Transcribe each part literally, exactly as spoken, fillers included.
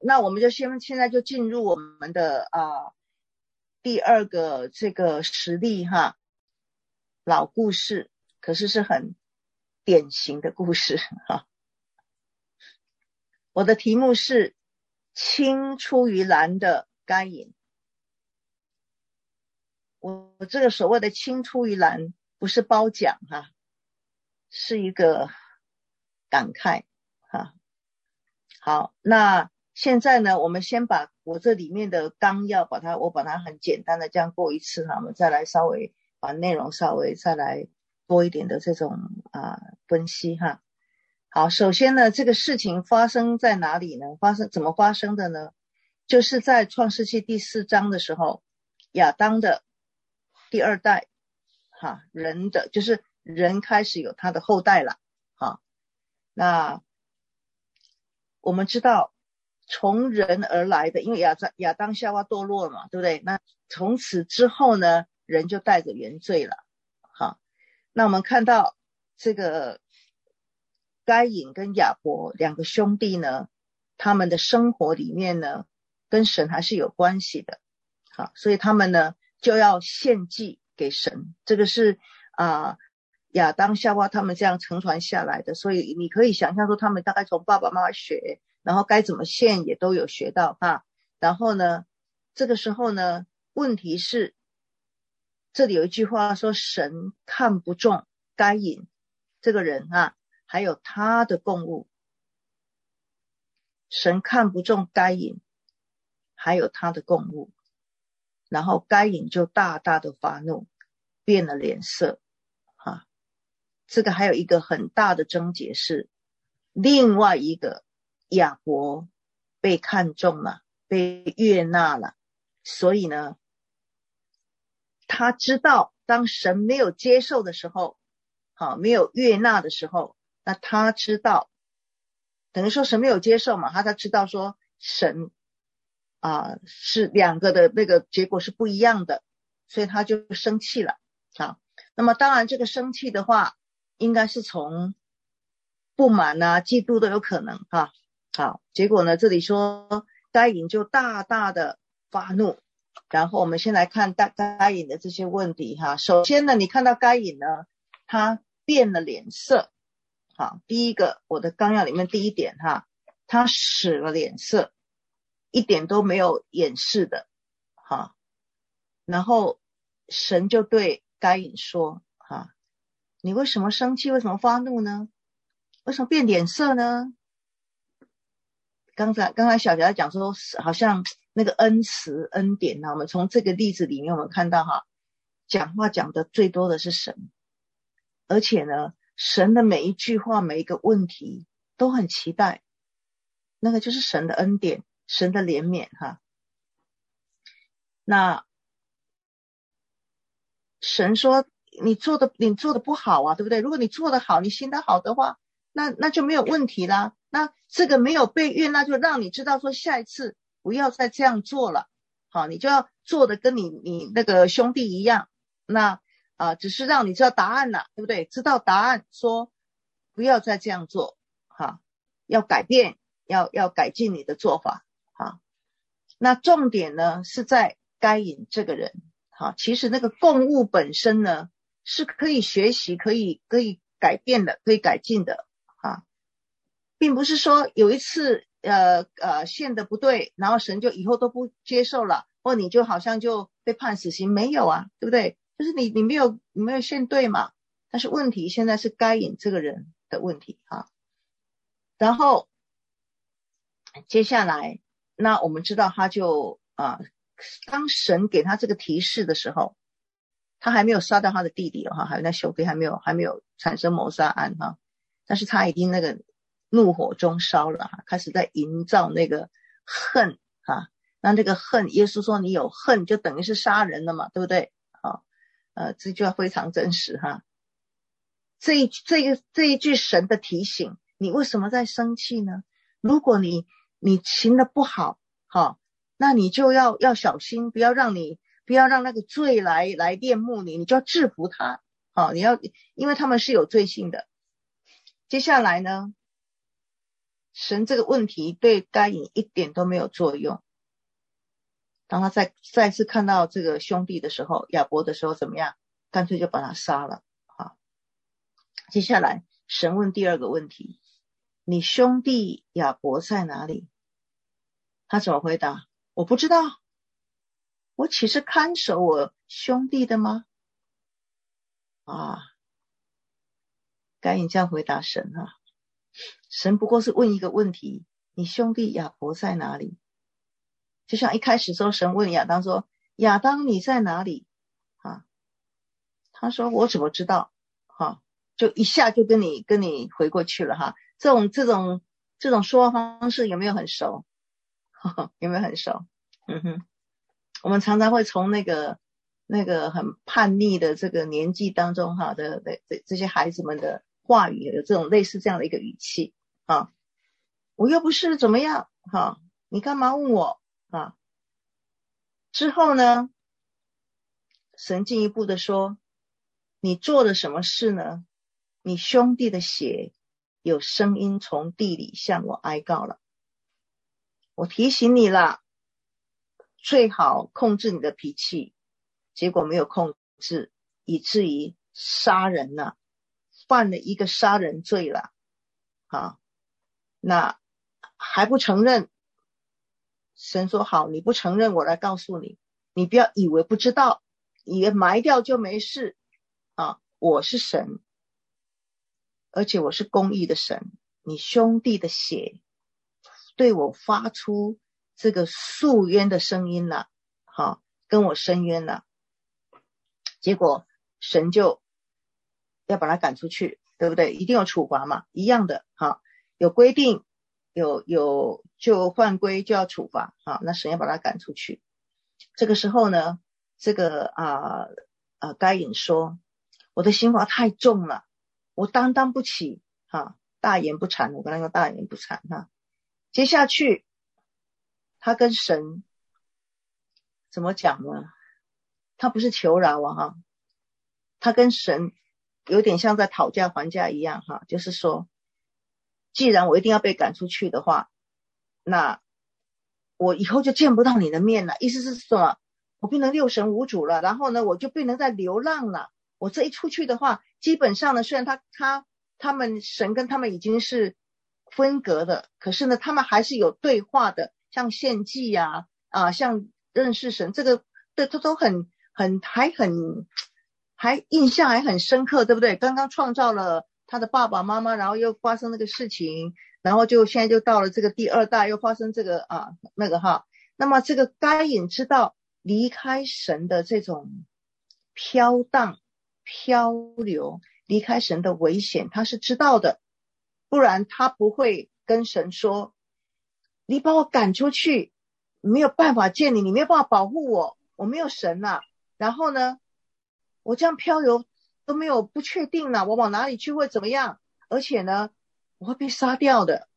那我们就先现在就进入我们的啊第二个这个实例哈，老故事，可是是很典型的故事哈。我的题目是青出于蓝的该隐。我这个所谓的青出于蓝不是褒奖哈，是一个感慨哈。好，那现在呢，我们先把我这里面的纲要把它我把它很简单的这样过一次哈，我们再来稍微把内容稍微再来多一点的这种啊分析哈。好，首先呢，这个事情发生在哪里呢？发生怎么发生的呢？就是在创世纪第四章的时候，亚当的第二代哈，人的就是人开始有他的后代了哈。那我们知道从人而来的，因为亚当亚当夏娃堕落嘛，对不对？那从此之后呢，人就带着原罪了哈。那我们看到这个该隐跟亚伯两个兄弟呢，他们的生活里面呢跟神还是有关系的，好，所以他们呢就要献祭给神，这个是啊、呃、亚当夏娃他们这样承传下来的，所以你可以想象说他们大概从爸爸妈妈学，然后该怎么献也都有学到哈。然后呢这个时候呢，问题是这里有一句话说神看不中该隐这个人哈，还有他的供物，神看不中该隐还有他的供物，然后该隐就大大的发怒，变了脸色哈。这个还有一个很大的症结是另外一个亚伯被看中了，被悦纳了，所以呢他知道当神没有接受的时候，好，没有悦纳的时候，那他知道等于说神没有接受嘛，他才知道说神啊、呃、是两个的那个结果是不一样的，所以他就生气了啊。那么当然这个生气的话应该是从不满啊嫉妒都有可能啊。好，结果呢这里说该隐就大大的发怒，然后我们先来看该隐的这些问题哈。首先呢，你看到该隐呢他变了脸色，好，第一个我的纲要里面第一点哈，他使了脸色，一点都没有掩饰的哈。然后神就对该隐说哈，你为什么生气？为什么发怒呢？为什么变脸色呢？刚才刚才小乔讲说好像那个恩慈恩典呢，我们从这个例子里面我们看到哈，讲话讲的最多的是神，而且呢神的每一句话每一个问题都很期待，那个就是神的恩典，神的怜悯哈。那神说你做的你做的不好啊，对不对？如果你做的好，你心的好的话，那那就没有问题啦。那这个没有被悦纳，就让你知道说下一次不要再这样做了，好，你就要做的跟你你那个兄弟一样，那啊、呃、只是让你知道答案了，对不对？知道答案，说不要再这样做，哈，要改变，要要改进你的做法，哈。那重点呢是在该隐这个人，好，其实那个供物本身呢是可以学习，可以可以改变的，可以改进的啊，并不是说有一次呃呃献的不对，然后神就以后都不接受了，或你就好像就被判死刑，没有啊，对不对？就是你你没有你没有献对嘛。但是问题现在是该隐这个人的问题啊。然后接下来那我们知道他就啊，当神给他这个提示的时候，他还没有杀掉他的弟弟哈，还有那兄弟还没有还没有产生谋杀案哈，但是他已经那个怒火中烧了，开始在营造那个恨哈。那这个恨，耶稣说你有恨就等于是杀人了嘛，对不对？啊，呃，这句话非常真实哈。这一这个这一句神的提醒，你为什么在生气呢？如果你你行的不好，好，那你就要要小心，不要让你不要让那个罪来来恋慕你，你就要制服他，好，你要因为他们是有罪性的。接下来呢， 神这个问题对该隐一点都没有作用。当他再再次看到这个兄弟的时候，亚伯的时候怎么样？干脆就把他杀了。好，接下来神问第二个问题，你兄弟亚伯在哪里？他怎么回答？我不知道，我岂是看守我兄弟的吗？啊，该隐这样回答神啊，神不过是问一个问题，你兄弟亚伯在哪里？就像一开始时候神问亚当说，亚当你在哪里？啊，他说我怎么知道？哈，就一下就跟你跟你回过去了哈。这种这种这种说话方式有没有很熟？呵呵，有没有很熟？嗯哼，我们常常会从那个那个很叛逆的这个年纪当中哈的的这这些孩子们的话语有这种类似这样的一个语气啊，我又不是怎么样哈，你干嘛问我啊？之后呢，神进一步的说，你做了什么事呢？你兄弟的血有声音从地里向我哀告了，我提醒你了，最好控制你的脾气，结果没有控制，以至于杀人了，犯了一个杀人罪了啊，那还不承认。神说好，你不承认，我来告诉你，你不要以为不知道，以为埋掉就没事啊！我是神，而且我是公义的神，你兄弟的血对我发出这个诉冤的声音了，好，跟我申冤了。结果神就要把他赶出去，对不对？一定有处罚嘛，一样的哈，有规定，有有就犯规就要处罚啊，那神要把他赶出去。这个时候呢，这个啊啊该隐说，我的刑罚太重了，我担当不起啊，大言不惭，我跟他说大言不惭哈。接下去他跟神怎么讲呢？他不是求饶啊哈，他跟神有点像在讨价还价一样哈，就是说，既然我一定要被赶出去的话，那我以后就见不到你的面了。意思是什么？我变成六神无主了，然后呢，我就不能再流浪了。我这一出去的话，基本上呢，虽然他他他们神跟他们已经是分隔的，可是呢，他们还是有对话的，像献祭呀 啊, 啊，像认识神，这个对他都很很还很还印象还很深刻，对不对？刚刚创造了他的爸爸妈妈，然后又发生那个事情，然后就现在就到了这个第二代，又发生这个啊那个哈。那么这个该隐知道离开神的这种飘荡漂流，离开神的危险，他是知道的，不然他不会跟神说，你把我赶出去，没有办法见你，你没有办法保护我，我没有神啊。然后呢，我这样漂流都没有不确定了，我往哪里去会怎么样？而且呢，我会被杀掉的。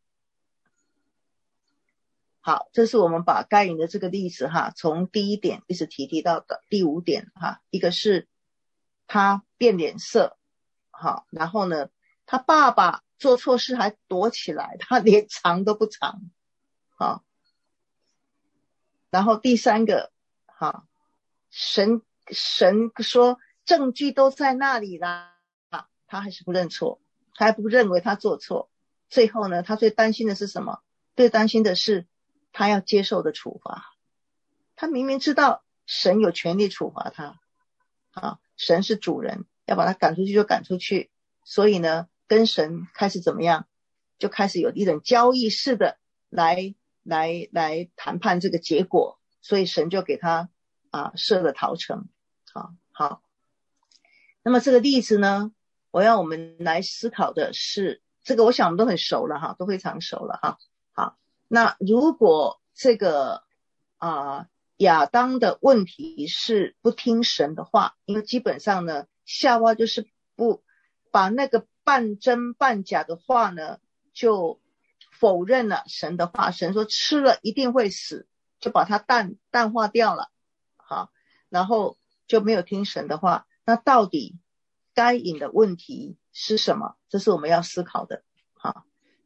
好，这是我们把该隐的这个例子哈，从第一点一直提提到的第五点哈，一个是他变脸色，好，然后呢，他爸爸做错事还躲起来，他连藏都不藏，好，然后第三个，好，神神说证据都在那里啦，他还是不认错，他还不认为他做错，最后呢，他最担心的是什么？最担心的是他要接受的处罚，他明明知道神有权利处罚他，啊，神是主人，要把他赶出去就赶出去，所以呢，跟神开始怎么样，就开始有一种交易式的来来来谈判这个结果，所以神就给他啊设了逃城，好好。那么这个例子呢，我要我们来思考的是，这个我想我们都很熟了哈，都非常熟了哈。好，那如果这个啊亚当的问题是不听神的话，因为基本上呢，夏娃就是不把那个半真半假的话呢，就否认了神的话，神说吃了一定会死，就把它淡淡化掉了，好，然后就没有听神的话。那到底该隐的问题是什么？这是我们要思考的，好。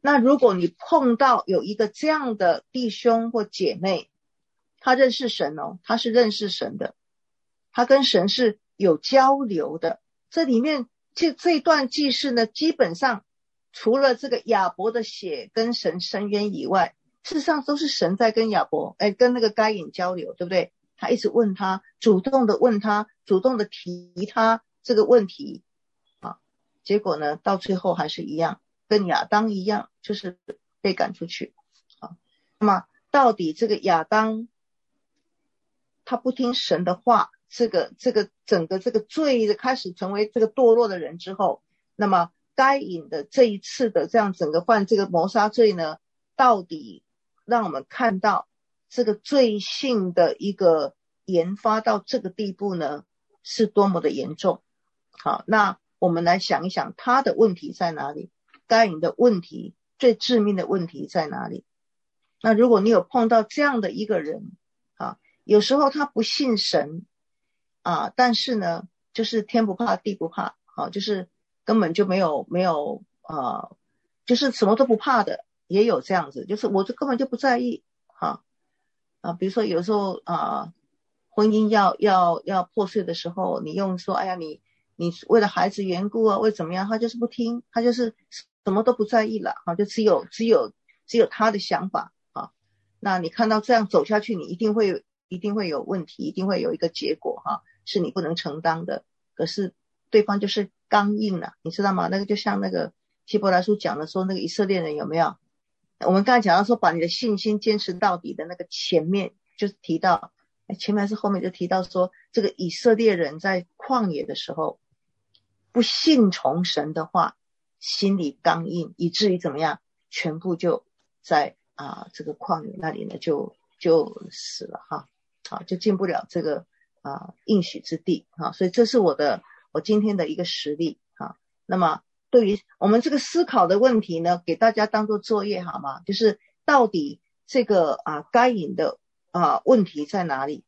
那如果你碰到有一个这样的弟兄或姐妹，他认识神哦，他是认识神的，他跟神是有交流的，这里面这这一段记事呢，基本上除了这个亚伯的血跟神申冤以外，事实上都是神在跟亚伯哎跟那个该隐交流，对不对？他一直问他，主动的问他，主动的提他这个问题啊，结果呢到最后还是一样，跟亚当一样，就是被赶出去啊。那么到底这个亚当他不听神的话，这个这个整个这个罪的开始成为这个堕落的人之后，那么该隐的这一次的这样整个犯这个谋杀罪呢，到底让我们看到这个罪性的一个研发到这个地步呢，是多么的严重。好，那我们来想一想他的问题在哪里，该隐的问题最致命的问题在哪里。那如果你有碰到这样的一个人啊，有时候他不信神啊，但是呢就是天不怕地不怕啊，就是根本就没有没有呃，就是什么都不怕的，也有这样子，就是我就根本就不在意啊啊，比如说有时候啊，婚姻要要要破碎的时候，你用说哎呀你你为了孩子缘故啊，为怎么样，他就是不听，他就是什么都不在意了啊，就只有只有只有他的想法啊。那你看到这样走下去，你一定会一定会有问题，一定会有一个结果哈、啊，是你不能承担的。可是对方就是刚硬了，你知道吗？那个就像那个希伯来书讲的说，那个以色列人有没有？我们刚才讲到说把你的信心坚持到底的那个前面就是提到，前面还是后面就提到说，这个以色列人在旷野的时候不信从神的话，心里刚硬，以至于怎么样，全部就在啊这个旷野那里呢就就死了哈，好就进不了这个啊应许之地哈，所以这是我的我今天的一个实例哈。那么对于我们这个思考的问题呢，给大家当做作业好吗？就是到底这个啊该隐的啊问题在哪里？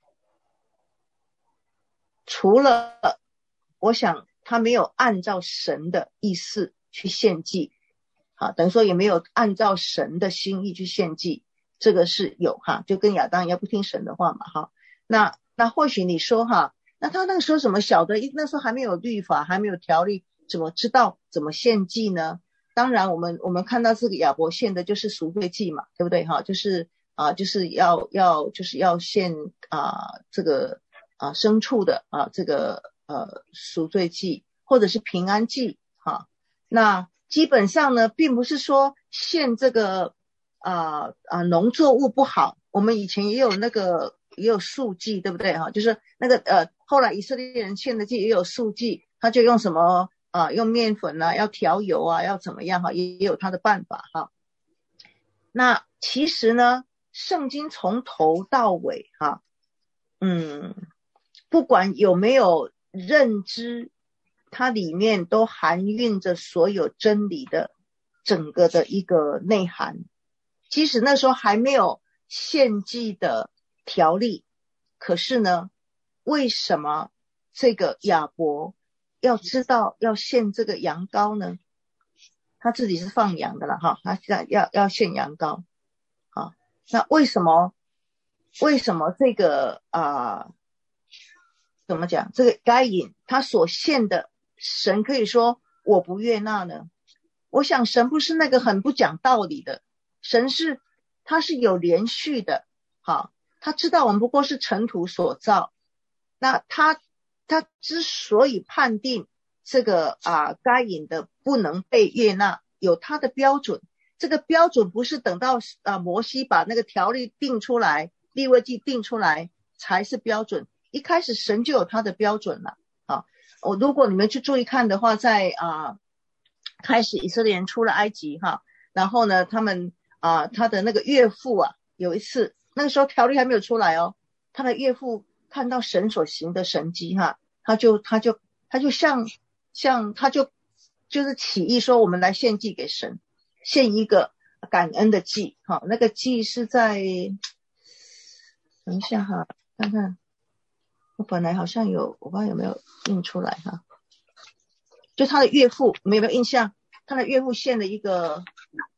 除了我想他没有按照神的意思去献祭啊，等于说也没有按照神的心意去献祭，这个是有哈，就跟亚当一样不听神的话嘛哈。那那或许你说哈，那他那个时候怎么晓得？那时候还没有律法，还没有条例，怎么知道怎么献祭呢？当然我们我们看到这个亚伯献的就是赎罪祭嘛，对不对哈？就是啊就是要要就是要献啊这个啊牲畜的啊这个呃赎罪祭或者是平安祭哈。那基本上呢并不是说献这个啊啊农作物不好，我们以前也有那个也有素祭，对不对哈？就是那个呃后来以色列人献的祭也有素祭，他就用什么啊用面粉啊要调油啊要怎么样哈，也有他的办法哈。那其实呢圣经从头到尾哈，嗯不管有没有认知，它里面都含蕴着所有真理的整个的一个内涵。即使那时候还没有献祭的条例，可是呢为什么这个亚伯要知道要献这个羊羔呢？他自己是放羊的了哈，他要要献羊羔啊。那为什么为什么这个啊、呃、怎么讲，这个该隐他所献的神可以说我不悦纳呢？我想神不是那个很不讲道理的，神是他是有连续的，好，他知道我们不过是尘土所造，那他他之所以判定这个啊该隐的不能被悦纳，有他的标准，这个标准不是等到啊摩西把那个条例定出来，利未记定出来才是标准，一开始神就有他的标准了啊。我如果你们去注意看的话，在啊开始以色列人出了埃及哈，然后呢他们啊他的那个岳父啊，有一次那个时候条例还没有出来哦，他的岳父看到神所行的神迹哈，他就他就他就像像他就就是起意说我们来献祭给神，献一个感恩的祭哈，那个祭是在等一下哈，看看我本来好像有，我不知道有没有印出来哈，就他的岳父，你们有没有印象？他的岳父献了一个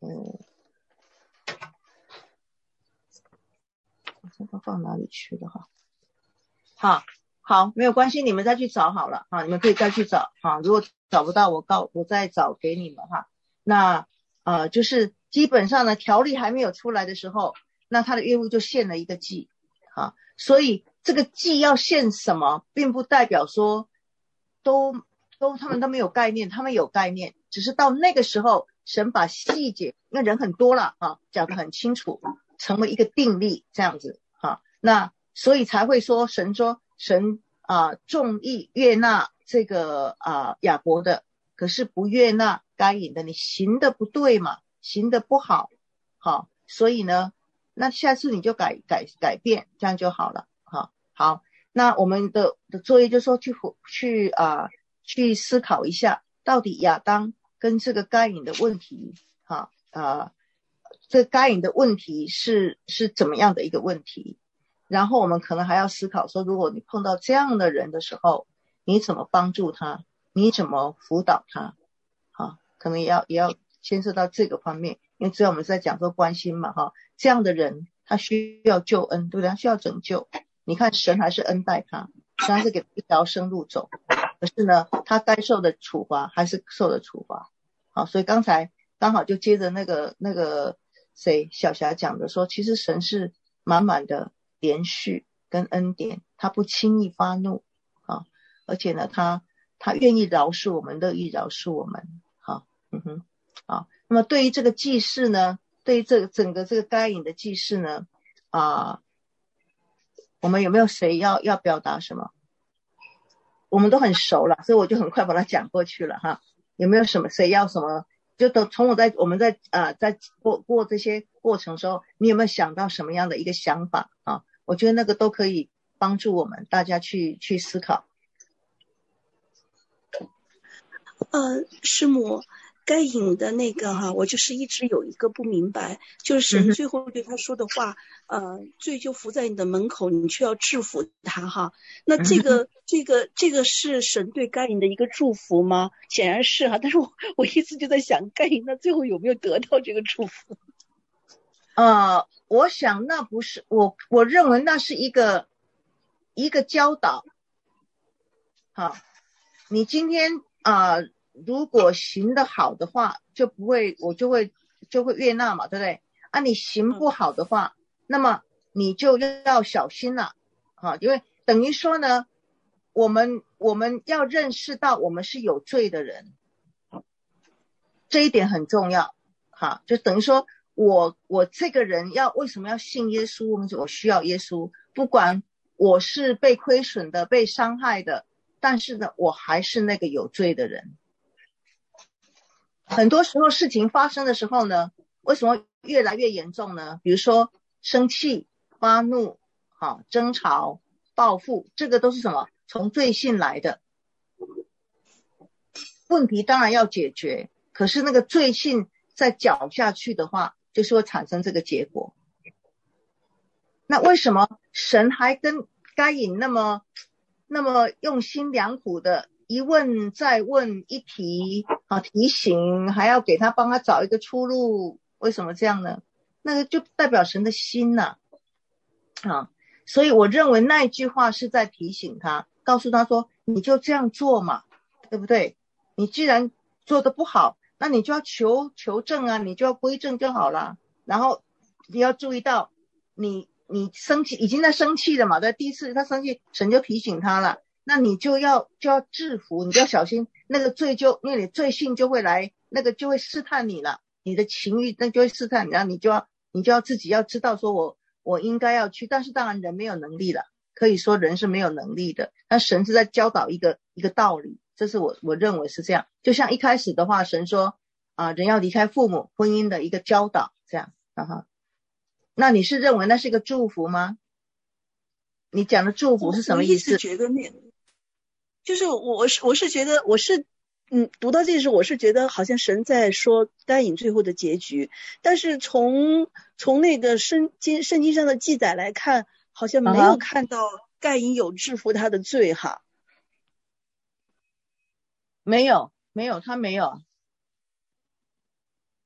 呃，这个放哪里去了哈？好，好，没有关系，你们再去找好了啊，你们可以再去找啊。如果找不到，我告我再找给你们哈。那呃，就是基本上呢，条例还没有出来的时候，那他的业务就限了一个季啊，所以这个季要限什么，并不代表说都都他们都没有概念，他们有概念，只是到那个时候，神把细节，因为人很多了啊，讲得很清楚，成为一个定例这样子啊，那所以才会说神说神啊重意悦纳这个啊亚伯的，可是不悦纳该隐的，你行的不对嘛，行的不好，好，所以呢，那下次你就改改改变，这样就好了，好，好，那我们的的作业就是说去去啊去思考一下，到底亚当跟这个该隐的问题，哈啊，这该隐的问题是是怎么样的一个问题？然后我们可能还要思考说，如果你碰到这样的人的时候，你怎么帮助他？你怎么辅导他？哈，可能也要也要牵涉到这个方面，因为只要我们在讲说关心嘛，哈，这样的人他需要救恩，对不对？他需要拯救。你看神还是恩待他，神还是给一条生路走，可是呢，他该受的处罚还是受的处罚。好，所以刚才刚好就接着那个那个谁小霞讲的说，其实神是满满的连续跟恩典，他不轻易发怒啊，而且呢，他他愿意饶恕我们，乐意饶恕我们。好，嗯哼，好。那么对于这个祭祀呢，对于这个整个这个该隐的祭祀呢，啊，我们有没有谁要要表达什么？我们都很熟了，所以我就很快把它讲过去了哈。有没有什么谁要什么？就都从我在我们在呃在过过这些过程的时候，你有没有想到什么样的一个想法啊？我觉得那个都可以帮助我们大家去去思考。 呃，师母，该隐的那个哈，我就是一直有一个不明白，就是神最后对他说的话，嗯、呃，罪就伏在你的门口，你却要制服他哈。那这个、嗯、这个这个是神对该隐的一个祝福吗？显然是哈，但是我我一直就在想，该隐那最后有没有得到这个祝福？ 呃，我想那不是我，我认为那是一个一个教导。好，你今天啊、呃，如果行得好的话，就不会，我就会就会悦纳嘛，对不对？啊，你行不好的话，嗯、那么你就要小心了，啊，因为等于说呢，我们我们要认识到我们是有罪的人，这一点很重要，哈，就等于说我我这个人要为什么要信耶稣？我需要耶稣，不管我是被亏损的、被伤害的。但是呢，我还是那个有罪的人。很多时候事情发生的时候呢，为什么越来越严重呢？比如说生气、发怒、好争吵、报复，这个都是什么？从罪性来的。问题当然要解决，可是那个罪性再搅下去的话，就是会产生这个结果。那为什么神还跟该隐那么那么用心良苦的一问再问，一提啊提醒，还要给他帮他找一个出路？为什么这样呢？那个就代表神的心呐、啊，啊，所以我认为那一句话是在提醒他，告诉他说，你就这样做嘛，对不对？你既然做得不好，那你就要求求正啊，你就要归正就好了。然后你要注意到，你你生气已经在生气了嘛，在第一次他生气，神就提醒他了，那你就要就要制服，你就要小心，那个罪就因为你罪性就会来，那个就会试探你了，你的情欲那就会试探你，然后你就要你就要自己要知道说我我应该要去，但是当然人没有能力了，可以说人是没有能力的，但神是在教导一个一个道理，这是我我认为是这样。就像一开始的话，神说啊、呃，人要离开父母，婚姻的一个教导，这样啊哈。那你是认为那是一个祝福吗？你讲的祝福是什么意思？ 我一直觉得那就是我是我是觉得我是嗯读到这时候我是觉得好像神在说该隐最后的结局，但是从从那个圣经圣经上的记载来看，好像没有看到该隐有制服他的罪哈。 没有没有，他没有。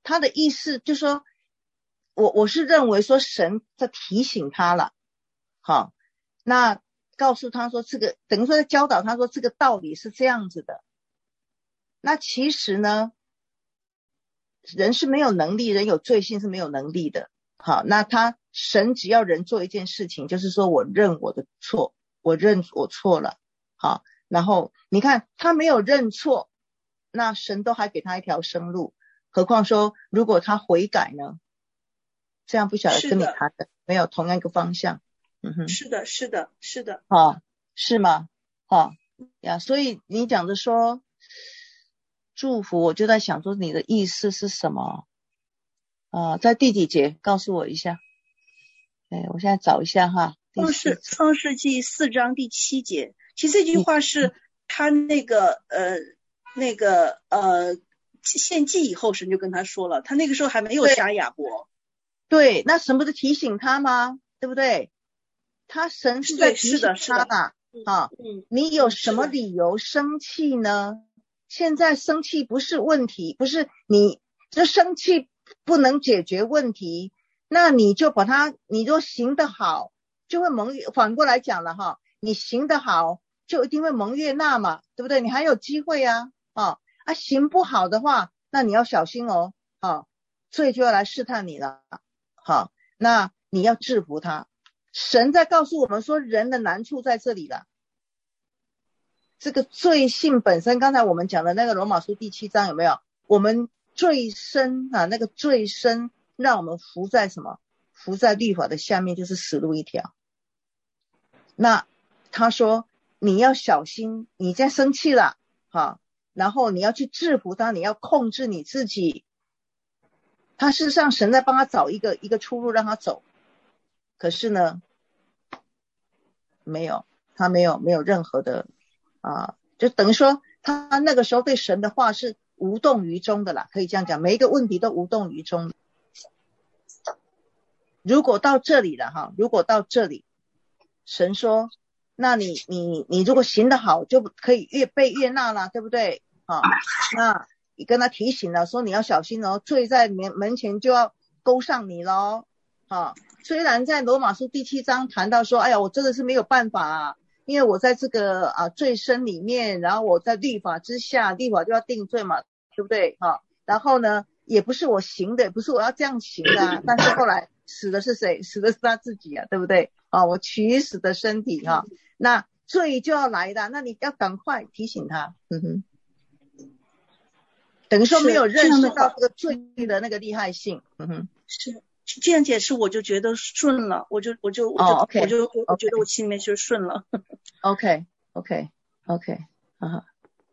他的意思就是说，我我是认为说神在提醒他了，好，那告诉他说这个，等于说在教导他说这个道理是这样子的。那其实呢，人是没有能力，人有罪性是没有能力的。好，那他神只要人做一件事情，就是说我认我的错，我认我错了。好，然后你看他没有认错，那神都还给他一条生路，何况说如果他悔改呢？这样不晓得跟你谈的没有同样一个方向。嗯哼， 是的，是的，是的。 哦，是吗？哦呀，所以你讲的说祝福，我就在想说你的意思是什么？啊、呃，在第几节告诉我一下？哎，我现在找一下哈。 创世创世纪四章第七节，其实这句话是他那个呃那个呃献祭以后，神就跟他说了，他那个时候还没有杀亚伯。 对，那神不是提醒他吗？对不对？他神是在提醒他吧？啊，你有什么理由生气呢？现在生气不是问题，不是你这生气不能解决问题，那你就把它，你就行得好，就会蒙，反过来讲了哈，你行得好就一定会蒙悦纳嘛，对不对？你还有机会啊，啊啊，行不好的话，那你要小心哦，啊，罪就要来试探你了。好，那你要制服他。神在告诉我们说人的难处在这里了。这个罪性本身，刚才我们讲的那个罗马书第七章有没有？我们罪深啊，那个罪深让我们伏在什么？伏在律法的下面，就是死路一条。那他说你要小心，你在生气了，好，然后你要去制服他，你要控制你自己。他事实上神在帮他找一个一个出路让他走，可是呢没有，他没有没有任何的啊，就等于说他那个时候对神的话是无动于衷的啦，可以这样讲，每一个问题都无动于衷。如果到这里了哈，如果到这里神说那你你你如果行得好就可以越被悦纳了，对不对？啊，那你跟他提醒了，说你要小心哦，罪在门门前就要勾上你咯。啊，虽然在罗马书第七章谈到说，哎呀，我真的是没有办法啊，因为我在这个啊罪身里面，然后我在律法之下，律法就要定罪嘛，对不对？啊，然后呢，也不是我行的，也不是我要这样行的啊，但是后来死的是谁？死的是他自己啊，对不对？啊，我取死的身体哈、啊，那罪就要来的，那你要赶快提醒他，嗯哼。等于说没有认识到这个罪的那个厉害性，嗯哼， 是这样解释我就觉得顺了，我就我就我就、 oh, okay, 我就我觉得我心里面就顺了。 OK OK OK， 啊哈。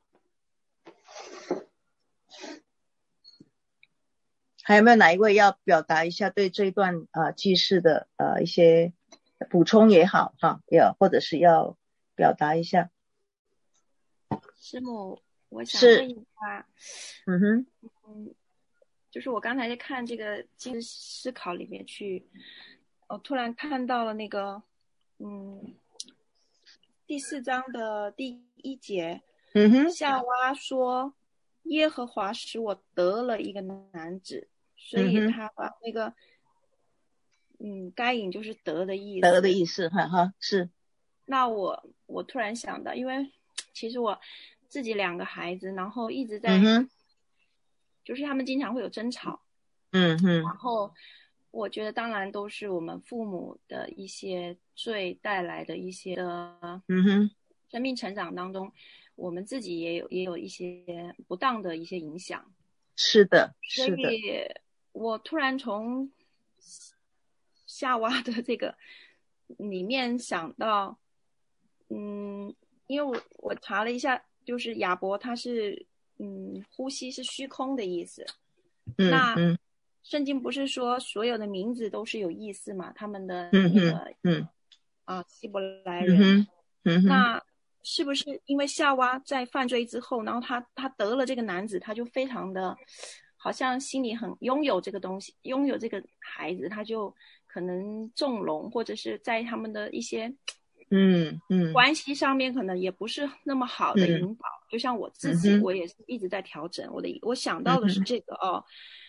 还有没有哪一位要表达一下对这一段啊、呃、记事的呃一些补充也好哈，要或者是要表达一下？ 师母，我想问一下， 嗯哼， 嗯，就是我刚才在看这个经思考里面去，我突然看到了那个，嗯，第四章的第一节， 嗯哼， 夏娃说，耶和华使我得了一个男子，所以他把那个，嗯，该隐就是得的意思， 得的意思，哈哈，是。 那我我突然想到，因为其实我自己两个孩子，然后一直在， 嗯、 就是他们经常会有争吵， 嗯哼， 然后我觉得当然都是我们父母的一些罪带来的一些的， 嗯哼， 生命成长当中，我们自己也有也有一些不当的一些影响。 是的，是的。 所以我突然从夏娃的这个里面想到，嗯，因为我我查了一下，就是亚伯他是嗯呼吸是虚空的意思。 嗯， 那嗯， 圣经不是说所有的名字都是有意思嘛？他们的那个嗯嗯啊希伯来人， 嗯嗯， 那是不是因为夏娃在犯罪之后，然后他他得了这个男子，他就非常的好像心里很拥有这个东西，拥有这个孩子，他就可能纵容，或者是在他们的一些嗯嗯关系上面可能也不是那么好的引导。嗯、就像我自己、嗯，我也是一直在调整我的，我想到的是这个、嗯、哦。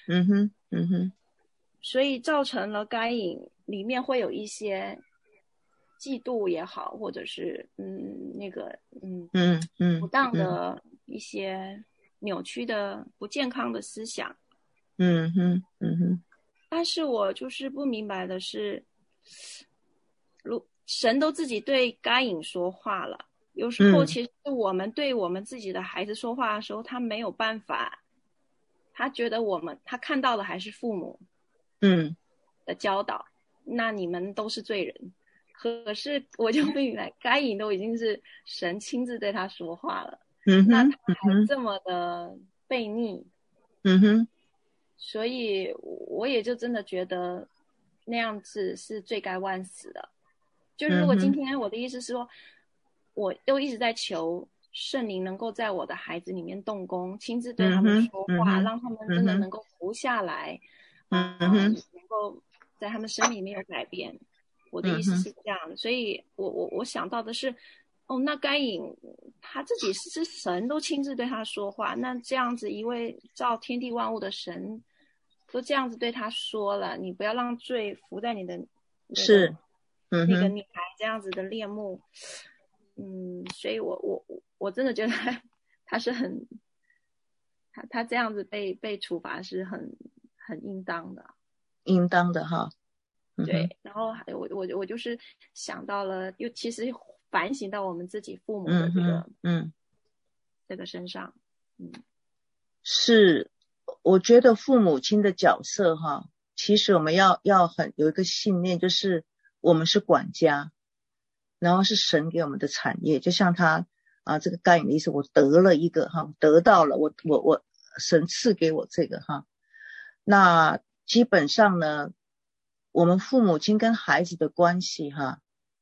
嗯哼，嗯哼， 所以造成了该隐里面会有一些嫉妒也好，或者是嗯那个嗯嗯嗯不当的一些扭曲的不健康的思想。 嗯哼，嗯哼， 但是我就是不明白的是，如神都自己对该隐说话了，有时候其实我们对我们自己的孩子说话的时候，他没有办法，他觉得我们他看到的还是父母嗯的教导，那你们都是罪人。可是我就不明白，该隐都已经是神亲自对他说话了， 嗯哼， 那他嗯哼， 还这么的悖逆， 嗯哼， 所以我也就真的觉得那样子是罪该万死的。就是如果今天我的意思是说，我又一直在求圣灵能够在我的孩子里面动工，亲自对他们说话，让他们真的能够服下来，啊、呃，能够在他们生命里面有改变。我的意思是这样，所以我我我想到的是，哦，那该隐他自己是神都亲自对他说话，那这样子一位造天地万物的神都这样子对他说了，你不要让罪伏在你的那个是，嗯那个女孩这样子的恋慕，嗯，所以我我我真的觉得他是很，他他这样子被被处罚是很很应当的， 应当的哈。 对，然后我我我就是想到了，又其实反省到我们自己父母的这个嗯这个身上，嗯， 是，我觉得父母亲的角色哈，其实我们要要很有一个信念，就是我们是管家，然后是神给我们的产业，就像他啊这个该隐的意思，我得了一个哈，得到了，我我我神赐给我这个哈，那基本上呢，我们父母亲跟孩子的关系哈，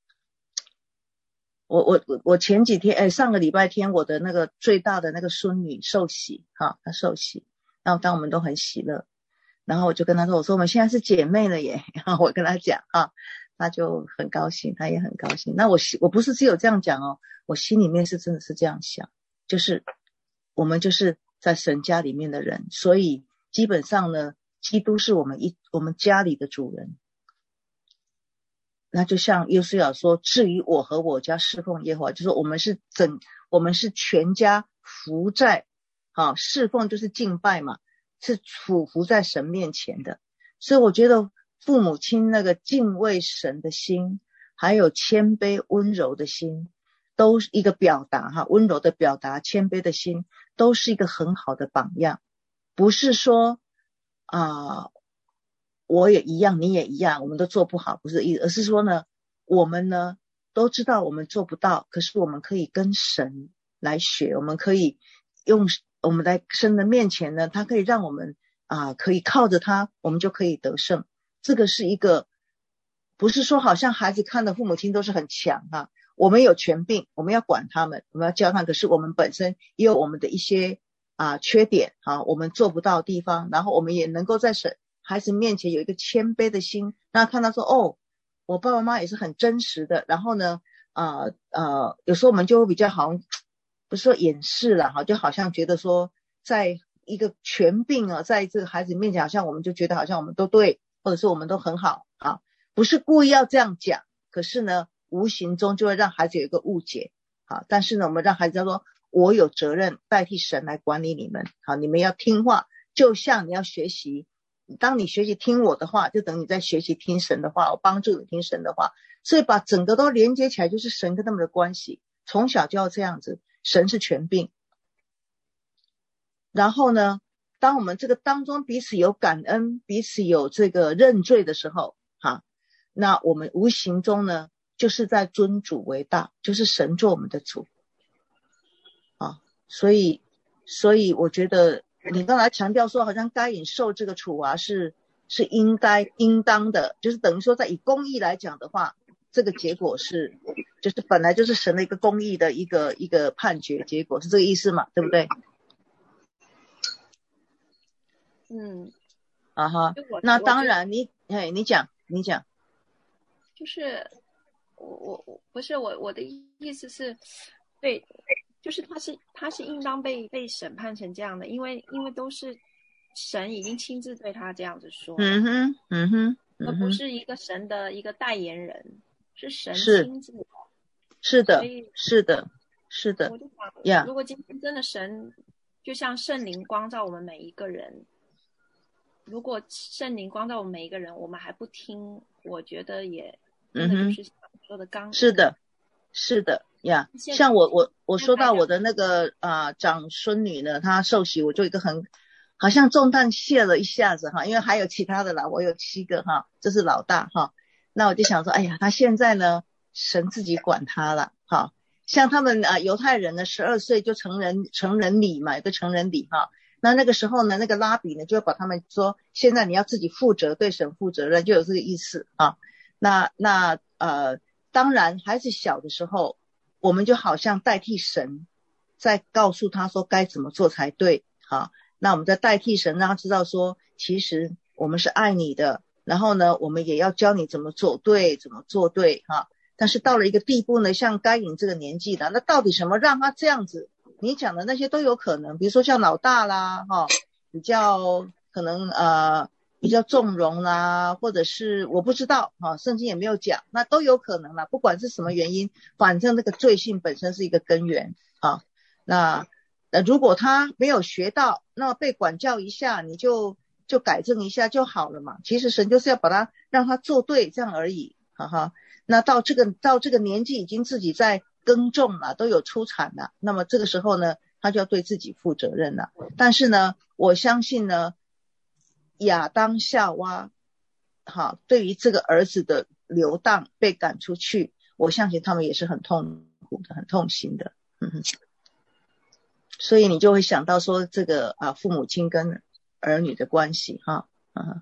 我我我前几天哎上个礼拜天我的那个最大的那个孙女受洗哈，她受洗，然后当我们都很喜乐，然后我就跟她说，我说我们现在是姐妹了耶，然后我跟她讲哈，她就很高兴，她也很高兴。那我我不是只有这样讲哦，我心里面是真的是这样想，就是我们就是在神家里面的人，所以基本上呢，基督是我们一我们家里的主人。那就像约书亚说，至于我和我家侍奉耶和华，就是我们是整我们是全家服在啊，侍奉就是敬拜嘛，是俯伏在神面前的。所以我觉得父母亲那个敬畏神的心，还有谦卑温柔的心，都是一个表达哈，温柔的表达，谦卑的心，都是一个很好的榜样。不是说啊、呃我也一样，你也一样，我们都做不好，不是意思，而是说呢，我们呢都知道我们做不到，可是我们可以跟神来学，我们可以用我们在神的面前呢，他可以让我们啊、呃，可以靠着他，我们就可以得胜。这个是一个，不是说好像孩子看的父母亲都是很强啊，我们有权柄，我们要管他们，我们要教他们，可是我们本身也有我们的一些啊缺点啊，我们做不到的地方，然后我们也能够在神孩子面前有一个谦卑的心，让他看到说，哦，我爸爸妈妈也是很真实的。然后呢，呃呃，有时候我们就会比较好像，不是说掩饰了哈，就好像觉得说，在一个权柄啊，在这个孩子面前，好像我们就觉得好像我们都对，或者是我们都很好啊，不是故意要这样讲，可是呢，无形中就会让孩子有一个误解。好，但是呢，我们让孩子说，我有责任代替神来管理你们，好，你们要听话，就像你要学习。当你学习听我的话，就等你在学习听神的话，我帮助你听神的话，所以把整个都连接起来，就是神跟他们的关系，从小就要这样子。神是权柄，然后呢，当我们这个当中彼此有感恩，彼此有这个认罪的时候，哈，那我们无形中呢，就是在尊主为大，就是神做我们的主啊。所以，所以我觉得。你刚才强调说好像该隐受这个处罚是是应该应当的，就是等于说在以公义来讲的话，这个结果是就是本来就是神的一个公义的一个一个判决结果，是这个意思嘛，对不对？ 嗯， 啊哈，那当然你哎你讲你讲， 就是我我我不是我我的意思是对，就是他是他是应当被被审判成这样的，因为因为都是神已经亲自对他这样子说， 嗯哼，嗯哼， 而不是一个神的一个代言人，是神是亲自的。 是的， 所以是的，是的。 我就想， Yeah. 如果今天真的神就像圣灵光照我们每一个人，如果圣灵光照我们每一个人，我们还不听，我觉得也真的就是像说的刚、嗯、 是的，是的呀。Yeah. 像我我我说到我的那个啊、呃、长孙女呢，她受洗，我就一个很好像重担卸了一下子哈，因为还有其他的啦，我有七个哈，这是老大哈。那我就想说，哎呀，她现在呢，神自己管她了哈。像他们啊犹太人呢，十二岁就成人成人礼嘛，有个成人礼哈。那那个时候呢，那个拉比呢就会把他们说，现在你要自己负责，对神负责任，就有这个意思啊。那那呃，当然孩子小的时候，我们就好像代替神，在告诉他说该怎么做才对啊。那我们在代替神，让他知道说，其实我们是爱你的，然后呢，我们也要教你怎么走对，怎么做对哈。但是到了一个地步呢，像该隐这个年纪的，那到底什么让他这样子？你讲的那些都有可能，比如说像老大啦，哈，比较可能呃比较纵容啦，或者是我不知道哈，圣经也没有讲，那都有可能啦。不管是什么原因，反正那个罪性本身是一个根源啊。那呃如果他没有学到，那么被管教一下，你就就改正一下就好了嘛。其实神就是要把他让他做对，这样而已，哈哈。那到这个到这个年纪已经自己在耕种了，都有出产了，那么这个时候呢，他就要对自己负责任了。但是呢，我相信呢，亚当夏娃好，对于这个儿子的流荡被赶出去，我相信他们也是很痛苦的，很痛心的。嗯哼，所以你就会想到说这个啊父母亲跟儿女的关系哈，嗯，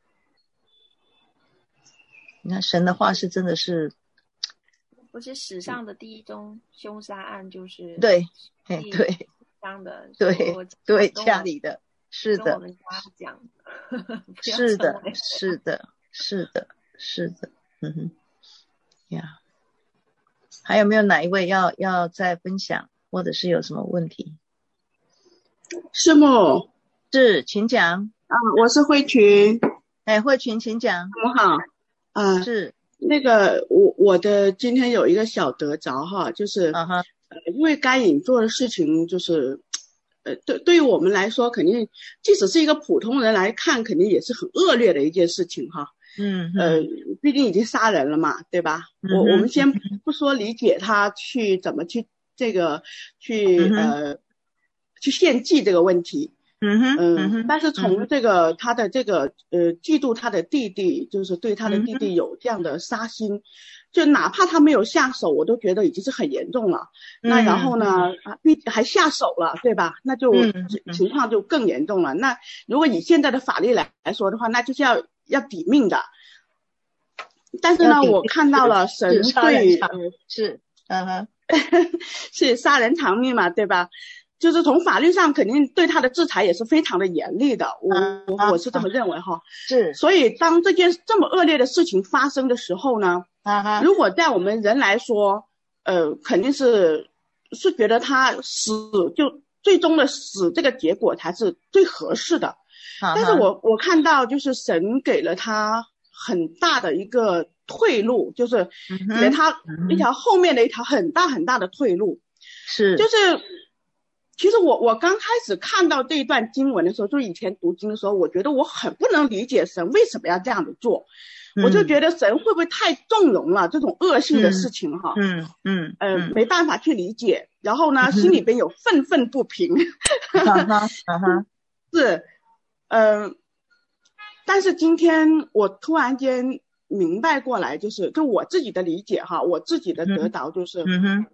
你看神的话是真的是， 不是史上的第一宗凶杀案，就是对，对对， 当的对对家里的，是的， 跟我们家讲， 是的，是的，是的，是的，嗯哼，呀，还有没有哪一位要要再分享，或者是有什么问题？ 师母， 是，请讲。 啊，我是慧群。 哎，慧群，请讲。 我好。啊， 是那个我我的今天有一个小得着哈，就是啊哈，呃，因为该隐做的事情就是，呃，对对于我们来说，肯定即使是一个普通人来看，肯定也是很恶劣的一件事情哈。嗯，呃，毕竟已经杀人了嘛，对吧？嗯、我我们先不说理解他去怎么去这个去、嗯、呃去献祭这个问题。嗯哼，嗯，但是从这个他的这个呃嫉妒他的弟弟，就是对他的弟弟有这样的杀心，嗯、就哪怕他没有下手，我都觉得已经是很严重了。嗯、那然后呢，啊，毕还下手了，对吧？那就、嗯、情况就更严重了。那如果以现在的法律来来说的话，那就是要要抵命的。但是呢，我看到了神对是嗯哼是杀人偿命嘛，对吧？就是从法律上肯定对他的制裁也是非常的严厉的，我、啊、我是这么认为哈。 是， 所以当这件这么恶劣的事情发生的时候呢，啊、如果在我们人来说，呃，肯定是是觉得他死就最终的死这个结果才是最合适的。啊、但是我我看到就是神给了他很大的一个退路，就是给他一条后面的一条很大很大的退路。 是， 就是。其实我我刚开始看到这一段经文的时候，就以前读经的时候，我觉得我很不能理解神为什么要这样子做，嗯、我就觉得神会不会太纵容了这种恶性的事情哈？ 嗯嗯呃、嗯，没办法去理解，然后呢，嗯、心里边有愤愤不平。 哈哈哈， 是，嗯、呃，但是今天我突然间明白过来，就是就我自己的理解哈，我自己的得着就是， 嗯哼，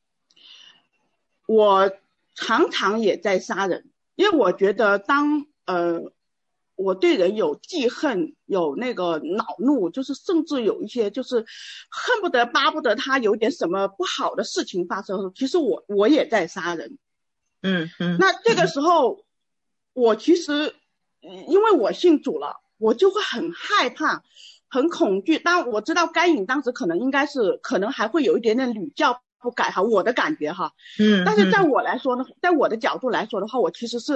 我。常常也在杀人，因为我觉得当呃我对人有记恨，有那个恼怒，就是甚至有一些就是恨不得巴不得他有点什么不好的事情发生，其实我我也在杀人。 嗯嗯。 那这个时候我其实因为我信主了，我就会很害怕很恐惧。当我知道该隐当时可能应该是可能还会有一点点屡教不改哈，我的感觉哈， 嗯， 但是在我来说呢，在我的角度来说的话，我其实是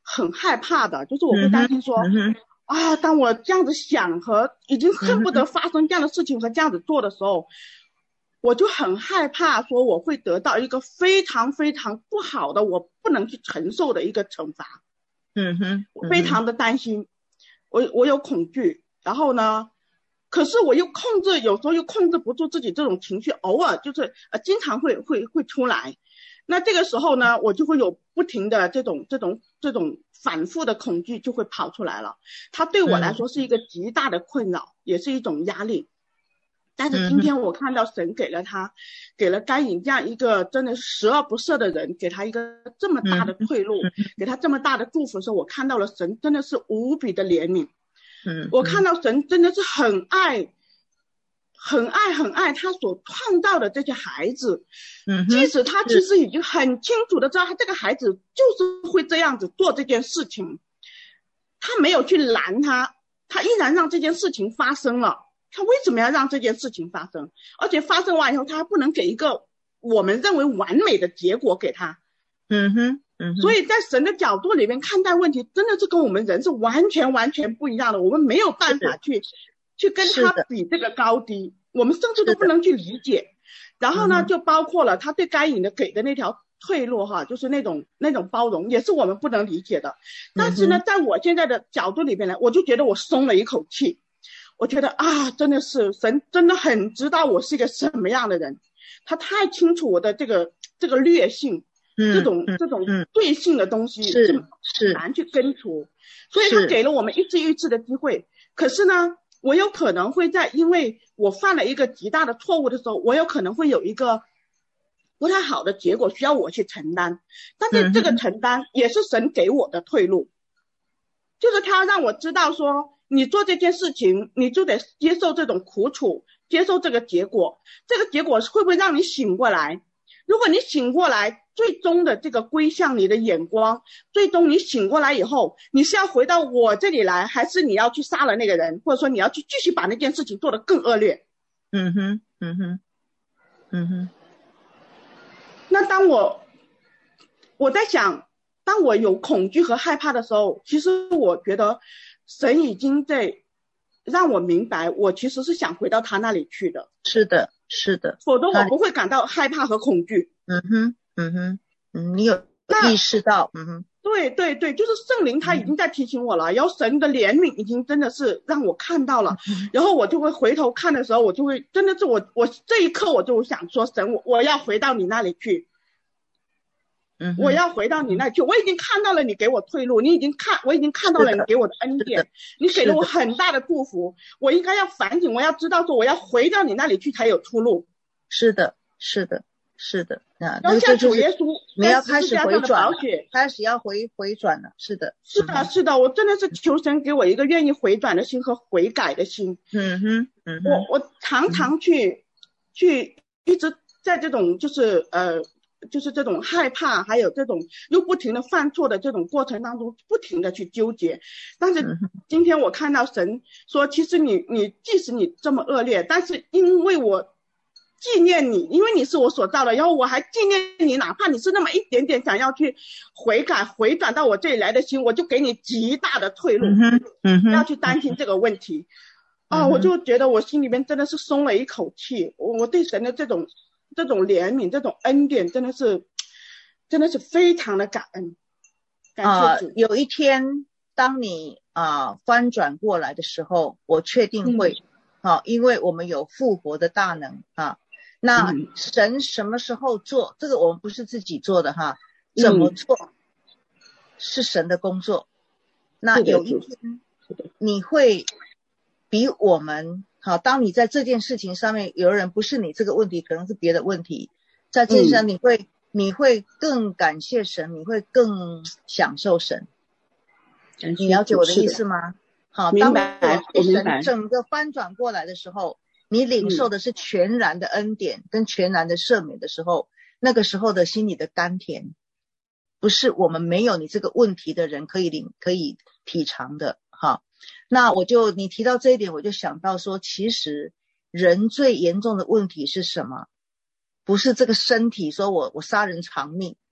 很害怕的，就是我会担心说、 嗯、 啊，当我这样子想和已经恨不得发生这样的事情和这样子做的时候，我就很害怕说我会得到一个非常非常不好的，我不能去承受的一个惩罚。 嗯哼， 我非常的担心，我我有恐惧，然后呢，可是我又控制，有时候又控制不住自己这种情绪，偶尔就是呃经常会会会出来。那这个时候呢，我就会有不停的这种这种这种反复的恐惧就会跑出来了。它对我来说是一个极大的困扰，嗯、也是一种压力。但是今天我看到神给了他，嗯、给了该隐这样一个真的十恶不赦的人，给他一个这么大的退路，嗯、给他这么大的祝福的时候，我看到了神真的是无比的怜悯。嗯，我看到神真的是很爱。很爱很爱他所创造的这些孩子，嗯，即使他其实已经很清楚的知道他这个孩子就是会这样子做这件事情，他没有去拦他，他依然让这件事情发生了。他为什么要让这件事情发生？而且发生完以后，他还不能给一个我们认为完美的结果给他。 嗯哼，嗯哼。 所以在神的角度里面看待问题，真的是跟我们人是完全完全不一样的。我们没有办法去去跟他比这个高低，我们甚至都不能去理解。然后呢，就包括了他对该隐的给的那条退路哈，就是那种那种包容，也是我们不能理解的。但是呢，在我现在的角度里边呢，我就觉得我松了一口气。我觉得啊，真的是神真的很知道我是一个什么样的人，他太清楚我的这个这个劣性，嗯、这种、嗯、这种对性的东西是是难去根除，所以他给了我们一次一次的机会。可是呢，我有可能会在因为我犯了一个极大的错误的时候，我有可能会有一个不太好的结果需要我去承担，但是这个承担也是神给我的退路，嗯、就是他让我知道说，你做这件事情你就得接受这种苦楚，接受这个结果，这个结果会不会让你醒过来？如果你醒过来，最终的这个归向你的眼光，最终你醒过来以后，你是要回到我这里来，还是你要去杀了那个人，或者说你要去继续把那件事情做得更恶劣？ 嗯哼，嗯哼，嗯哼。 那当我我在想，当我有恐惧和害怕的时候，其实我觉得神已经在让我明白，我其实是想回到他那里去的。 是的，是的， 否则我不会感到害怕和恐惧。 嗯哼，嗯哼，嗯，你有意识到，嗯哼， 对对对，就是圣灵他已经在提醒我了，嗯、然后神的怜悯已经真的是让我看到了，嗯、然后我就会回头看的时候，我就会真的是我我这一刻我就想说，神，我我要回到你那里去。嗯，我要回到你那里去，我已经看到了你给我退路，你已经看，我已经看到了你给我的恩典，你给了我很大的祝福，我应该要反省，我要知道说我要回到你那里去才有出路。 是的，是的，是的， 啊，那像主耶稣， 你要开始回转了，开始要回回转了，是的， 是的，是的，我真的是求神给我一个愿意回转的心和悔改的心。 嗯哼，嗯哼， 我我常常去、嗯、去一直在这种就是呃。就是这种害怕，还有这种又不停的犯错的这种过程当中，不停的去纠结。但是今天我看到神说，其实你你即使你这么恶劣，但是因为我纪念你，因为你是我所造的，然后我还纪念你，哪怕你是那么一点点想要去悔改回转到我这里来的心，我就给你极大的退路， 嗯嗯、 不要去担心这个问题。啊、嗯，我就觉得我心里面真的是松了一口气，我我对神的这种这种怜悯，这种恩典，真的是，真的是非常的感恩。感谢主。 呃、有一天，当你啊、呃、翻转过来的时候，我确定会，嗯啊、因为我们有复活的大能啊。那神什么时候做？这个我们不是自己做的哈，怎么做？嗯、是神的工作。那有一天，你会比我们。好，当你在这件事情上面，有人不是你这个问题，可能是别的问题，在这件事上你会、嗯、你会更感谢神，你会更享受神。你了解我的意思吗？好， 当我神整个翻转过来的时候，你领受的是全然的恩典跟全然的赦免的时候，那个时候的心里的甘甜，不是我们没有你这个问题的人可以领可以体尝的。好，那我就你提到这一点，我就想到说，其实人最严重的问题是什么？不是这个身体说我我杀人偿命，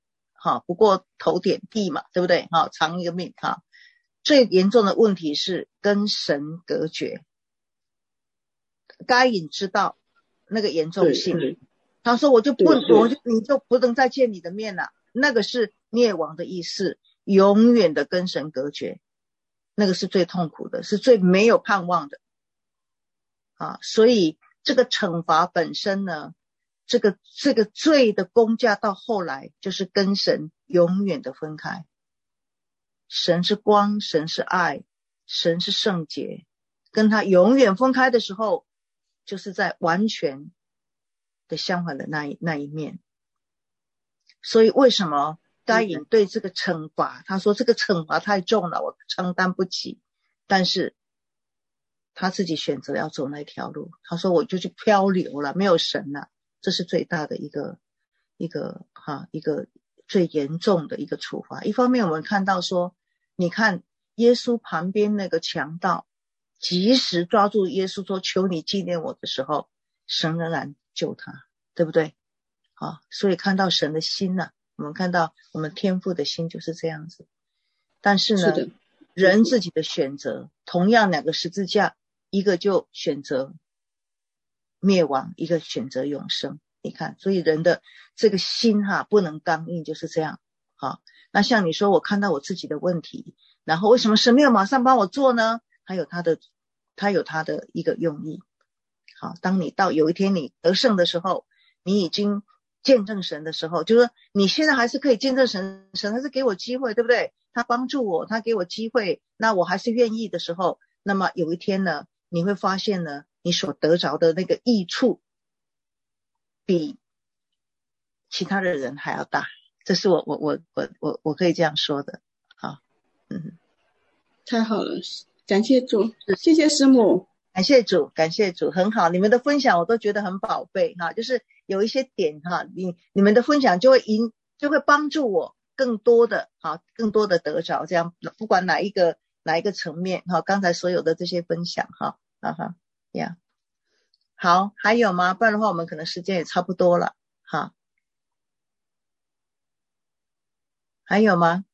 哈，不过头点地嘛，对不对？哈，长一个命哈。最严重的问题是跟神隔绝。该隐知道那个严重性，他说我就不，我就你就不能再见你的面了，那个是灭亡的意思，永远的跟神隔绝，那个是最痛苦的，是最没有盼望的啊。所以这个惩罚本身呢，这个这个罪的工价到后来就是跟神永远的分开。神是光，神是爱，神是圣洁，跟他永远分开的时候，就是在完全的相反的那一那一面。所以为什么该隐对这个惩罚，他说这个惩罚太重了，我承担不起，但是他自己选择要走那条路，他说我就去漂流了，没有神了，这是最大的一个一个哈一个最严重的一个处罚。一方面我们看到说，你看耶稣旁边那个强盗及时抓住耶稣说求你纪念我的时候，神仍然救他，对不对啊？所以看到神的心啊，我们看到我们天父的心就是这样子。但是呢是人自己的选择，同样两个十字架，一个就选择灭亡，一个选择永生。你看，所以人的这个心哈、啊、不能刚硬，就是这样。好，那像你说我看到我自己的问题，然后为什么神没有马上帮我做呢？他有他的他有他的一个用意。好，当你到有一天你得胜的时候，你已经见证神的时候，就是说你现在还是可以见证神，神还是给我机会，对不对？他帮助我，他给我机会，那我还是愿意的时候，那么有一天呢，你会发现呢，你所得着的那个益处比其他的人还要大。这是我我我我我我可以这样说的。好，嗯， 太好了，感谢主，谢谢师母， 感谢主，感谢主，很好，你们的分享我都觉得很宝贝哈，就是有一些点哈，你你们的分享就会引就会帮助我更多的哈，更多的得着，这样不管哪一个哪一个层面哈，刚才所有的这些分享哈，哈哈呀，好，还有吗？不然的话我们可能时间也差不多了哈。还有吗？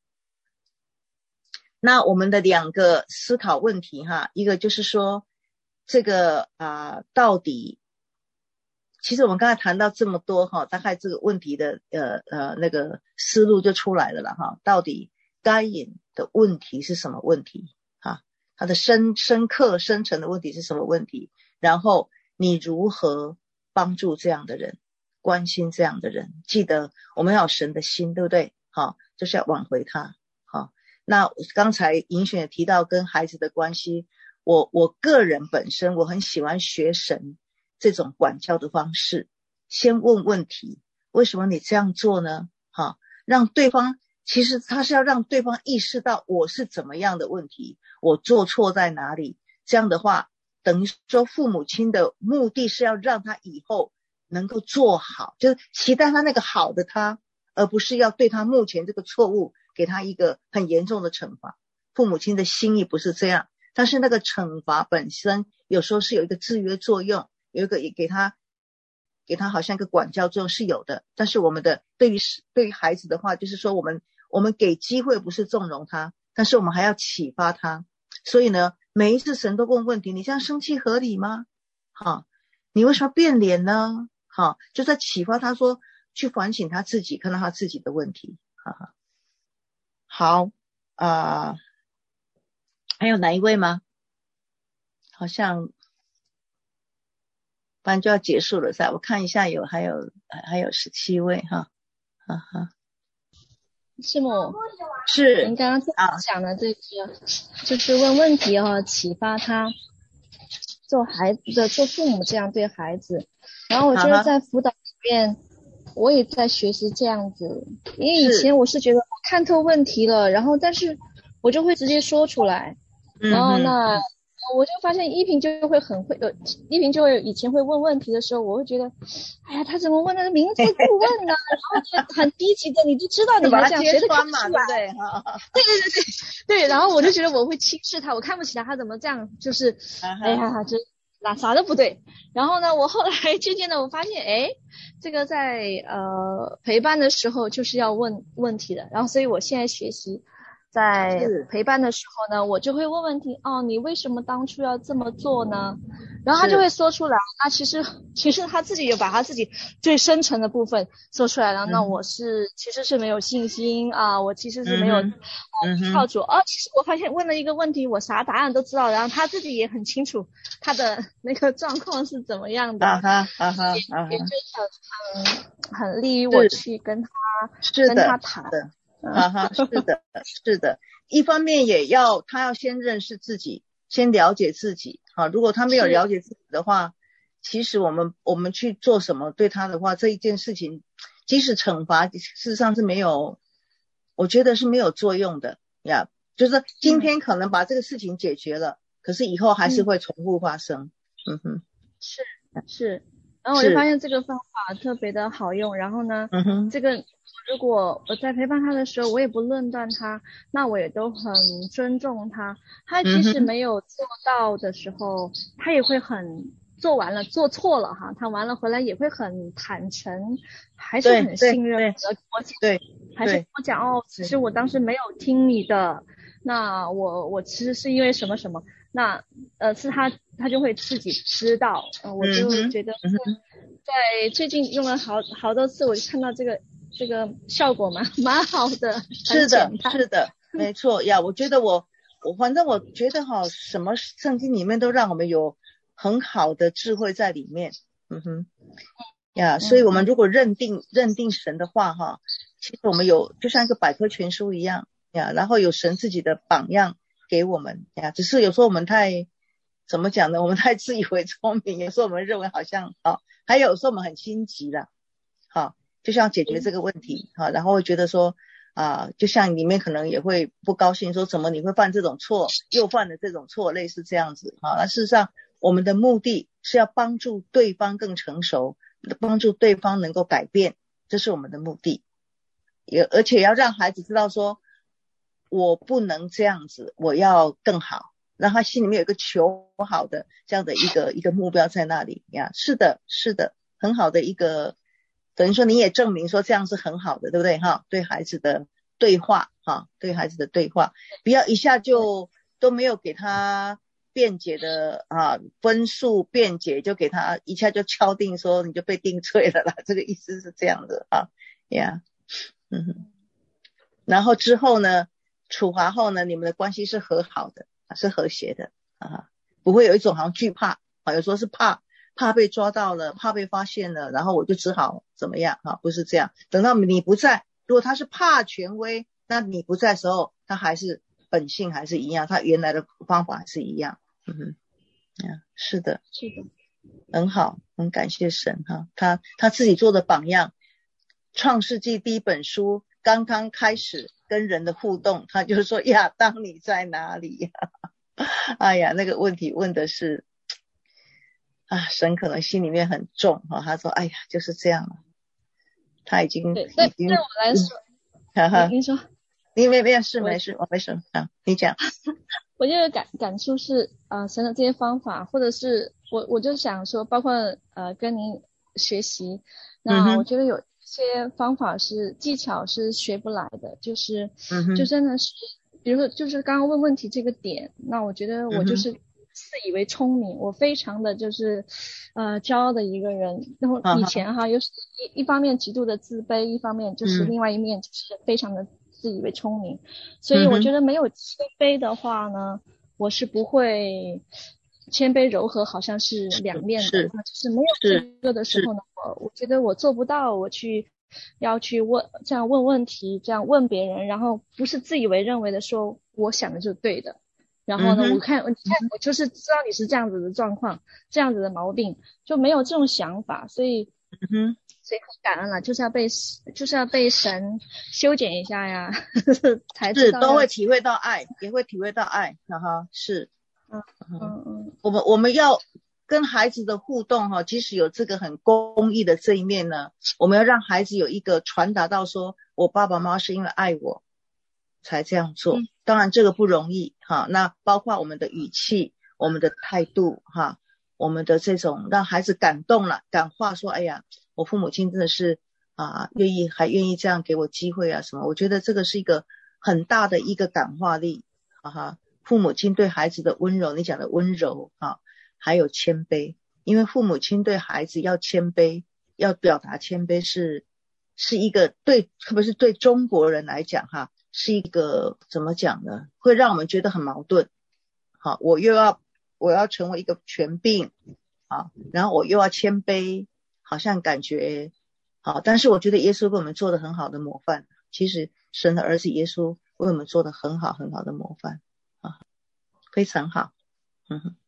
那我们的两个思考问题哈，一个就是说这个啊、呃，到底其实我们刚才谈到这么多哈，大概这个问题的呃呃那个思路就出来了啦哈。到底该隐的问题是什么问题哈？它的深深刻深层的问题是什么问题？然后你如何帮助这样的人，关心这样的人？记得我们要有神的心，对不对？好，就是要挽回他。好，那刚才尹选也提到跟孩子的关系，我我个人本身我很喜欢学神这种管教的方式，先问问题，为什么你这样做呢？好，让对方，其实他是要让对方意识到我是怎么样的问题，我做错在哪里。这样的话，等于说父母亲的目的是要让他以后能够做好，就是期待他那个好的他，而不是要对他目前这个错误给他一个很严重的惩罚。父母亲的心意不是这样，但是那个惩罚本身有时候是有一个制约作用，有一个也给他给他好像一个管教作用是有的。但是我们的对于对于孩子的话，就是说我们我们给机会不是纵容他，但是我们还要启发他。所以呢，每一次神都问问题，你这样生气合理吗？好，你为什么变脸呢？好，就在启发他说去反省他自己，看到他自己的问题。哈哈，好啊、呃，还有哪一位吗？好像不然就要结束了噻。我看一下有还有还有十七位哈。哈哈， 师母是您刚刚讲的这个、啊、就是问问题哦，启发他做孩子的做父母这样对孩子。然后我觉得在辅导里面我也在学习这样子，因为以前我是觉得看透问题了，然后但是我就会直接说出来，然后那、嗯、我就发现依萍就会很会呃，依萍就会以前会问问题的时候，我会觉得哎呀他怎么问那个名字不问呢、啊、然后很低级的你就知道你会这样谁都看不出来，对对对对对，然后我就觉得我会轻视他，我看不起他，他怎么这样就是哎呀这哪啥都不对。然后呢，我后来渐渐的我发现，哎，这个在呃陪伴的时候就是要问问题的。然后所以我现在学习在陪伴的时候呢，我就会问问题，哦，你为什么当初要这么做呢？然后他就会说出来，那其实其实他自己也把他自己最深层的部分说出来了。嗯、那我是其实是没有信心啊，我其实是没有靠主。哦，其实我发现问了一个问题，我啥答案都知道，然后他自己也很清楚他的那个状况是怎么样的。 啊哈啊哈啊哈， 也就很很很利于我去跟他跟他谈。 哈哈，是的，是的。一方面也要他要先认识自己，先了解自己。啊，如果他没有了解自己的话，其实我们我们去做什么对他的话，这一件事情，即使惩罚，事实上是没有，我觉得是没有作用的呀。就是今天可能把这个事情解决了，嗯、可是以后还是会重复发生。嗯哼， 是是。然后我就发现这个方法特别的好用。然后呢，嗯哼，这个如果我在陪伴他的时候，我也不论断他，那我也都很尊重他。他即使没有做到的时候，嗯、他也会很做完了做错了哈，他完了回来也会很坦诚，还是很信任的跟我讲， 对， 还是跟我讲哦，其实我当时没有听你的，那我我其实是因为什么什么。那呃是他他就会自己知道，呃我就觉得在最近用了好好多次，我就看到这个这个效果蛮蛮好的。 是的，是的，没错呀。我觉得我我反正我觉得哈，什么圣经里面都让我们有很好的智慧在里面。嗯哼，呀，所以我们如果认定认定神的话哈，其实我们有就像一个百科全书一样呀，然后有神自己的榜样给我们呀，只是有时候我们太怎么讲呢？我们太自以为聪明，有时候我们认为好像好，还有时候我们很心急了，好，就像解决这个问题，好，然后会觉得说啊，就像里面可能也会不高兴，说怎么你会犯这种错，又犯了这种错，类似这样子，好，那事实上我们的目的是要帮助对方更成熟，帮助对方能够改变，这是我们的目的，也而且要让孩子知道说，我不能这样子，我要更好，让他心里面有一个求好的这样的一个一个目标在那里呀。是的，是的，很好的一个，等于说你也证明说这样是很好的，对不对哈？对孩子的对话哈，对孩子的对话，不要一下就都没有给他辩解的啊分数辩解，就给他一下就敲定说你就被定罪了啦，这个意思是这样的啊呀，嗯哼，然后之后呢？处罚后呢，你们的关系是和好的，是和谐的啊，不会有一种好像惧怕啊，有时候是怕怕被抓到了，怕被发现了，然后我就只好怎么样啊？不是这样，等到你不在，如果他是怕权威，那你不在的时候，他还是本性还是一样，他原来的方法还是一样。嗯哼，啊，是的， 是的， 很好，很感谢神哈，他他自己做的榜样，创世纪第一本书刚刚开始。跟人的互动，他就说亚当你在哪里呀？哎呀，那个问题问的是啊，神可能心里面很重哈、哦。他说，哎呀，就是这样了。他已经对， 已经对我来说， 哈哈， 您说， 你没没事没事，我没事啊，你讲。 我觉得感感触是啊、呃，神的这些方法，或者是我我就想说，包括呃跟您学习，那我觉得有。些方法是技巧是学不来的，就是就真的是比如说就是刚刚问问题这个点，那我觉得我就是自以为聪明，我非常的就是呃骄傲的一个人，然后以前哈又是一一方面极度的自卑，一方面就是另外一面就是非常的自以为聪明，所以我觉得没有谦卑的话呢，我是不会谦卑柔和好像是两面的，就是没有这个的时候呢，我我觉得我做不到，我去要去问这样问问题，这样问别人，然后不是自以为认为的说我想的就是对的，然后呢，嗯、我看你看我就是知道你是这样子的状况，这样子的毛病，就没有这种想法，所以嗯，所以很感恩了，就是要被就是要被神修剪一下呀，才知道是都会体会到爱，也会体会到爱，哈哈，是。 嗯嗯嗯， 我们我们要跟孩子的互动哈，即使有这个很公益的这一面呢，我们要让孩子有一个传达到说，我爸爸妈妈是因为爱我才这样做。当然这个不容易哈，那包括我们的语气、我们的态度哈， 我们的这种让孩子感动了，感化说，哎呀，我父母亲真的是啊，愿意还愿意这样给我机会啊什么，我觉得这个是一个很大的一个感化力，哈哈，父母亲对孩子的温柔，你讲的温柔啊，还有谦卑，因为父母亲对孩子要谦卑，要表达谦卑是是一个对，特别是对中国人来讲哈，是一个怎么讲呢？会让我们觉得很矛盾。好，我又要我要成为一个权柄，好，然后我又要谦卑，好像感觉好，但是我觉得耶稣为我们做的很好的模范，其实神的儿子耶稣为我们做的很好很好的模范啊，非常好，嗯哼。